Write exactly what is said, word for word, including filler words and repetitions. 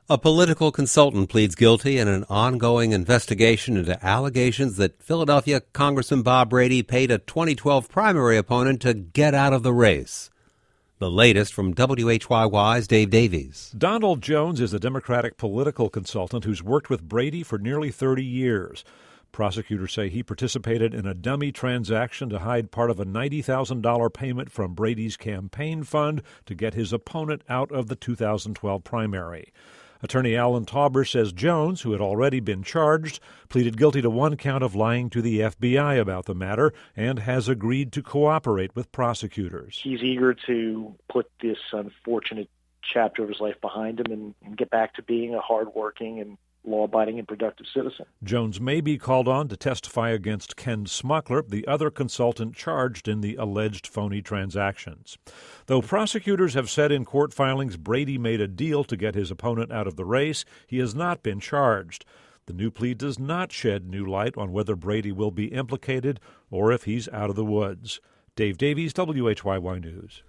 A political consultant pleads guilty in an ongoing investigation into allegations that Philadelphia Congressman Bob Brady paid a twenty twelve primary opponent to get out of the race. The latest from W H Y Y's Dave Davies. Donald Jones is a Democratic political consultant who's worked with Brady for nearly thirty years. Prosecutors say he participated in a dummy transaction to hide part of a ninety thousand dollars payment from Brady's campaign fund to get his opponent out of the two thousand twelve primary. Attorney Alan Tauber says Jones, who had already been charged, pleaded guilty to one count of lying to the F B I about the matter and has agreed to cooperate with prosecutors. He's eager to put this unfortunate chapter of his life behind him and, and get back to being a hardworking and law-abiding and productive citizen. Jones may be called on to testify against Ken Smuckler, the other consultant charged in the alleged phony transactions. Though prosecutors have said in court filings Brady made a deal to get his opponent out of the race, he has not been charged. The new plea does not shed new light on whether Brady will be implicated or if he's out of the woods. Dave Davies, W H Y Y News.